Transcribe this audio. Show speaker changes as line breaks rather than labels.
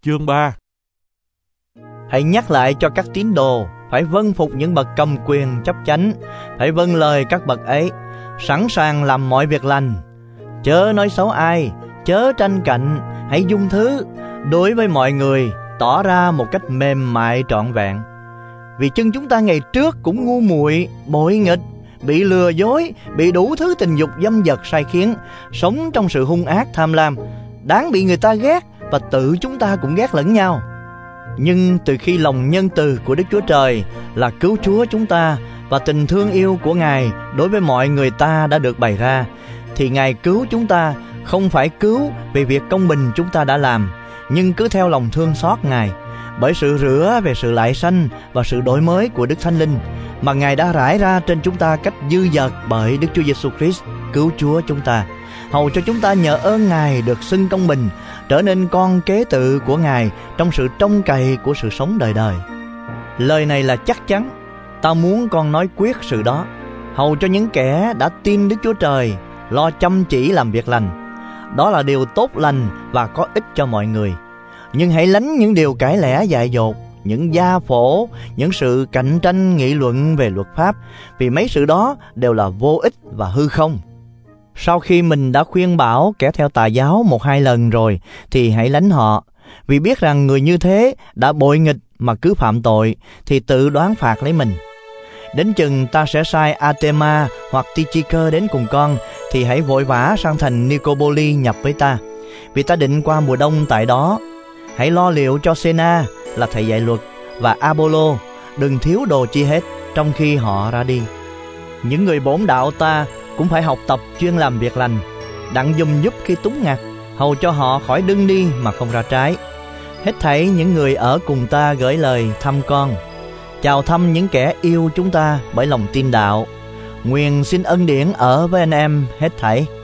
chương 3.
Hãy nhắc lại cho các tín đồ phải vâng phục những bậc cầm quyền chấp chánh, phải vâng lời các bậc ấy, sẵn sàng làm mọi việc lành. Chớ nói xấu ai, chớ tranh cạnh, hãy dung thứ, đối với mọi người tỏ ra một cách mềm mại trọn vẹn. Vì chân chúng ta ngày trước cũng ngu muội, bội nghịch, bị lừa dối, bị đủ thứ tình dục dâm dật sai khiến, sống trong sự hung ác tham lam, đáng bị người ta ghét, và tự chúng ta cũng ghét lẫn nhau. Nhưng từ khi lòng nhân từ của Đức Chúa Trời là cứu Chúa chúng ta và tình thương yêu của Ngài đối với mọi người ta đã được bày ra, thì Ngài cứu chúng ta không phải cứu vì việc công bình chúng ta đã làm, nhưng cứ theo lòng thương xót Ngài, bởi sự rửa về sự lại sanh và sự đổi mới của Đức Thánh Linh mà Ngài đã rải ra trên chúng ta cách dư dật bởi Đức Chúa Giêsu Christ cứu Chúa chúng ta, hầu cho chúng ta nhờ ơn Ngài được xưng công bình, trở nên con kế tự của Ngài trong sự trông cậy của sự sống đời đời. Lời này là chắc chắn. Ta muốn con nói quyết sự đó, hầu cho những kẻ đã tin Đức Chúa Trời lo chăm chỉ làm việc lành. Đó là điều tốt lành và có ích cho mọi người. Nhưng hãy lánh những điều cãi lẽ dại dột, những gia phổ, những sự cạnh tranh nghị luận về luật pháp, vì mấy sự đó đều là vô ích và hư không. Sau khi mình đã khuyên bảo kẻ theo tà giáo 1-2 lần rồi, thì hãy lánh họ, vì biết rằng người như thế đã bội nghịch mà cứ phạm tội, thì tự đoán phạt lấy mình. Đến chừng ta sẽ sai Artema hoặc Tychicus đến cùng con, thì hãy vội vã sang thành Nicopoli nhập với ta, vì ta định qua mùa đông tại đó. Hãy lo liệu cho Sena là thầy dạy luật và Apollo, đừng thiếu đồ chi hết trong khi họ ra đi. Những người bổn đạo ta cũng phải học tập chuyên làm việc lành, đặng giùm giúp khi túng ngặt, hầu cho họ khỏi đưng đi mà không ra trái. Hết thảy những người ở cùng ta gửi lời thăm con. Chào thăm những kẻ yêu chúng ta bởi lòng tin đạo. Nguyện xin ân điển ở với anh em hết thảy.